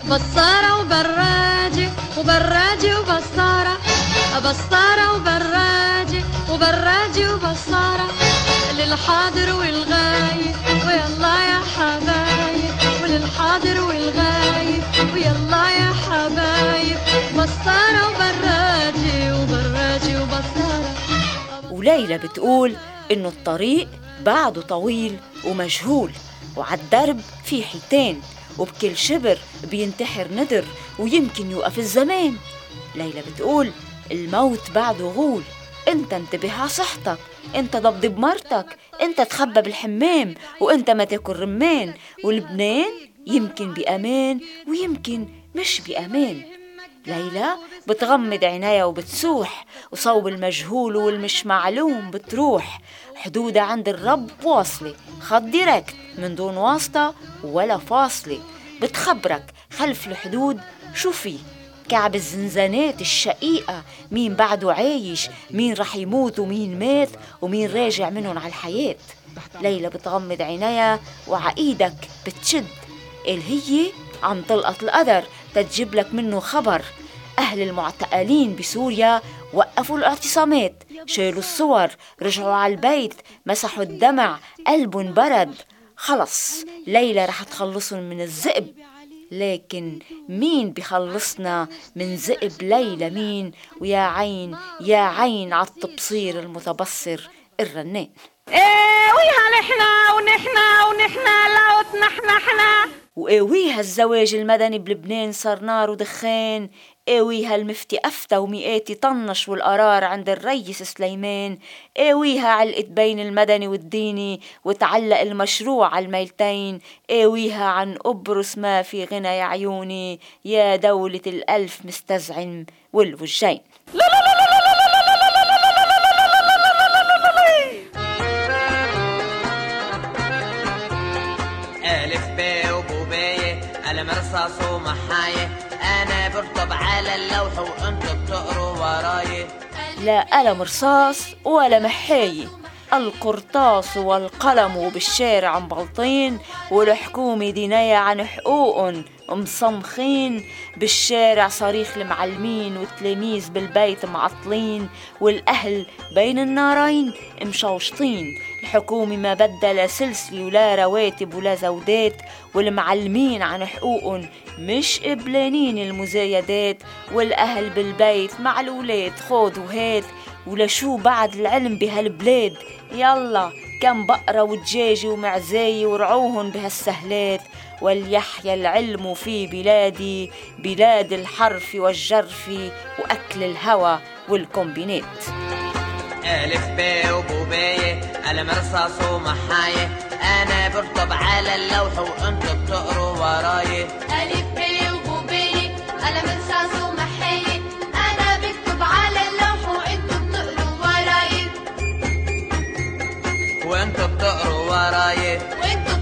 بصارة وبراجي وبراجي وبصارة، بصارة وبراجي وبراجي وبصارة، للحاضر والغايب ويلا يا حبايب، وللحاضر والغايب ويلا يا حبايب، بصارة وبراجي وبراجي وبصارة. وليلى بتقول إنه الطريق بعده طويل ومجهول، وعالدرب في حيتين، وبكل شبر بينتحر ندر ويمكن يوقف الزمان. ليلى بتقول الموت بعده غول، انت انتبه على صحتك، انت ضبضب مرتك، انت تخبى بالحمام، وانت ما تاكل رمان، والبنان يمكن بأمان ويمكن مش بأمان. ليلى بتغمض عينيها وبتسوح، وصوب المجهول والمش معلوم بتروح، حدودها عند الرب واصلة، خط ديركت من دون واسطة ولا فاصلة، بتخبرك خلف الحدود شو في كعب الزنزانات الشقيقة، مين بعده عايش، مين رح يموت ومين مات، ومين راجع منهم على الحياة. ليلى بتغمض عينيها وعايدك بتشد، هي عم تلقط القدر تجيب لك منه خبر. أهل المعتقلين بسوريا وقفوا الاعتصامات، شالوا الصور، رجعوا على البيت، مسحوا الدمع، قلبهم برد. خلص ليلى رح تخلصهم من الذئب، لكن مين بيخلصنا من ذئب ليلى؟ مين؟ ويا عين يا عين عالتبصير المتبصر الرنان. ويها نحنا ونحنا ونحنا لو تنحنحنا، وقويها الزواج المدني بلبنان صار نار ودخان، قويها المفتي أفتى ومئات يطنش والقرار عند الرئيس سليمان، قويها علقت بين المدني والديني وتعلق المشروع على الميلتين، قويها عن قبرص ما في غنى يا عيوني، يا دولة الألف مستزعم والوجين. مرصاص ومحاية، أنا برطب على اللوح وأنت بتقروا وراي. لا قلم رصاص ولا محاية، القرطاس والقلم بالشارع مبلطين، والحكومة دينية عن حقوقهم مصمخين، بالشارع صريخ المعلمين والتلاميذ بالبيت معطلين، والأهل بين النارين مشوشطين. الحكومة ما بدها سلسلة ولا رواتب ولا زودات، والمعلمين عن حقوقهم مش قبلانين المزايدات، والأهل بالبيت مع الولاد خود وهات، ولا شو بعد العلم بهالبلاد، يلا كم بقرة ودجاجة ومعزاية ورعوهن بهالسهلات، وليحيى العلم في بلادي، بلاد الحرف والجرف وأكل الهوى والكومبينات. ألف باء وبوباية، قلم رصاص ومحاية، أنا برطب على اللوح وأنت بتقروا وراي. ألف باء وبوباية، قلم رصاص ومحاية، أنا بكتب على اللوح وأنتوا بتقروا وراي. وأنتوا بتقروا وراي.